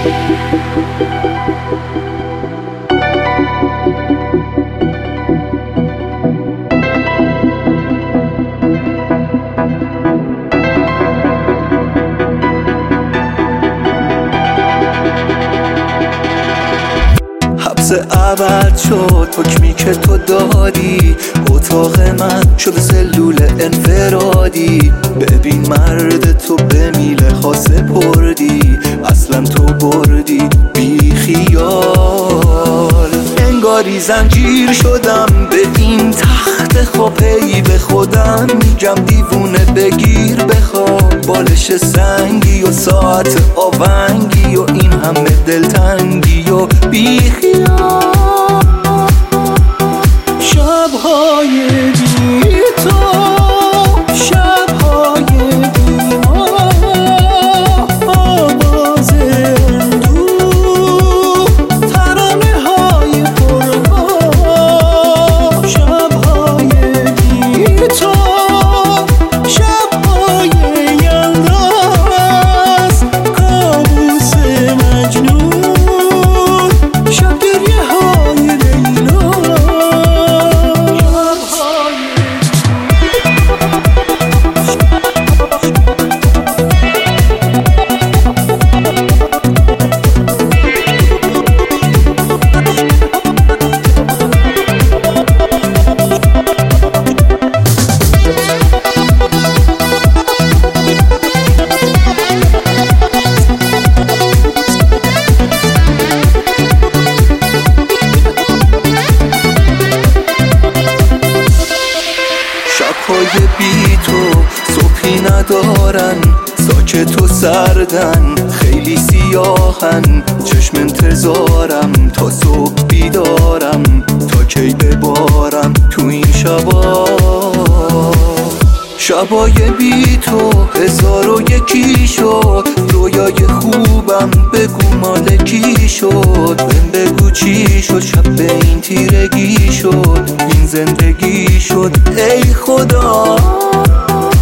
حبس ابد شد حکمی که تو دادی، اتاق من شد سلول انفرادی. ببین مرد تو به میله خاصه پردی، اصلا تو بردی بی خیال. انگاری زنجیر شدم به این تخت خواب، هی به خودم میگم دیوونه بگیر بخواب. بالش سنگی و ساعت آونگی و این همه دلتنگی و بی خیال. شب‌های بی تو، شب‌های بی ما، آواز اندوه، ترانه‌های پروا. شب‌های بی تو، شب‌های یلداز، کابوس مجنون، شب گریه‌های لیلا. شب‌های بی تو صبحی ندارن، ساکت و سردن، خیلی سیاهن. چشم انتظارم تا صبح بیدارم، تا کی ببارم تو این شبا. شبای بی تو 1001 شد، رویای خوبم بگو مال کی شد. بگو چی شد، شب به این تیرگی شد، این زندگی شد ای خدا.